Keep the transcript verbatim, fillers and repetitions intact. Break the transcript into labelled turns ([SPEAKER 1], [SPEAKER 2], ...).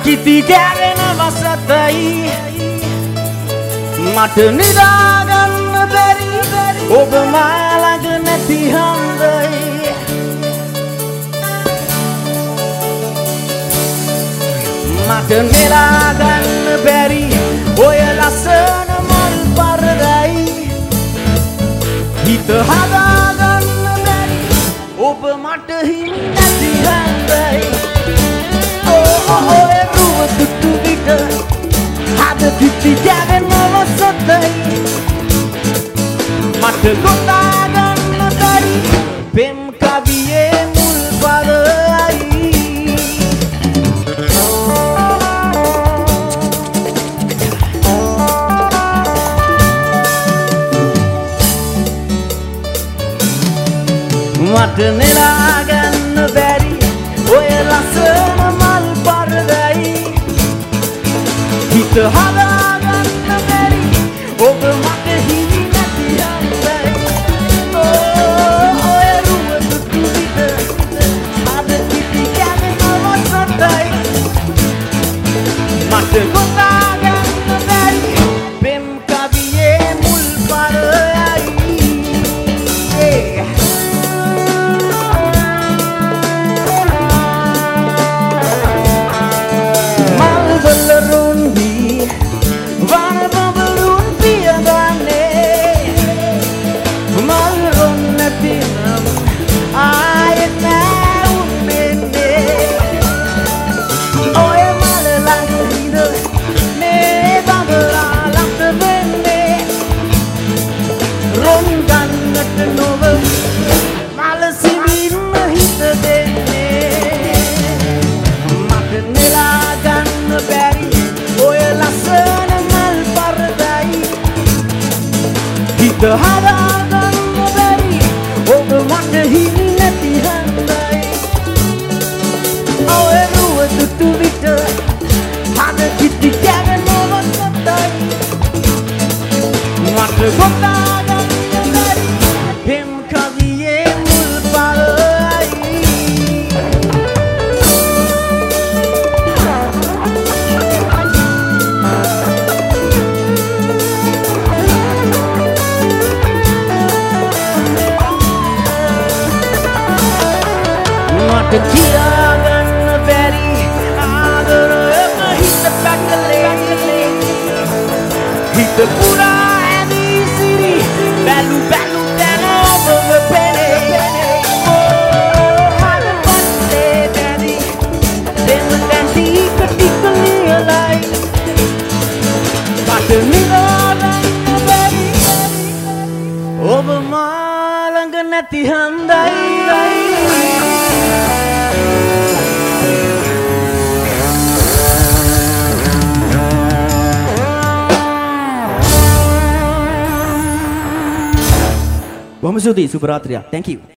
[SPEAKER 1] කිති කෑගෙන වසතයි මට නිදාගන්න බැරි ඔබ මා ළඟ නැති හන්දයි මට නෙලාගන්න බැරි ඔය ලස්සන මල් පරදයි හිත හදාගන්න බැරි ඔබ මට හිමි නැති හන්දයි ඔය රුව දුටු විට හද කිති කෑගෙන වසතයි මට ගොඩාගන්න බැරි පෙම් කවියේ මුල් පදයි මට නෙලාගන්න බැරි ඔය ලස්සන මල් පරදයි හිත හදාගන්න බැරි ඔබ මට හිමි නැති හන්දයි ඔය රුව දුටු විට හද කිති කෑගෙන වසතයි මට ගොඩාගන්න බැරි පෙම් කවියේ මුල් පරයයි හිත හදාගන්න බැරි ඔබ මට හිමි නැති හන්දයි ඔය රුව දුටු විට හද කිති කෑගෙන වසතයි මට ගොඩාගන්න බැරි පෙම් කවියේ මුල් පරයයි මට කියාගන්න බැරි ආදරයම හිත පැටලේ හිත පුරා ඇදී සිරි බැලු බැලු දැන ඔබව පෙනේ හද පස්සේ දැනි දෙන්න දැන් ටික ටික ලියලයි මට නිදාගන්න බැරි ඔබ මා ළඟ නැති හන්දයි බොහොම ස්තුතියි සුබ රාත්‍රියක්. Thank you.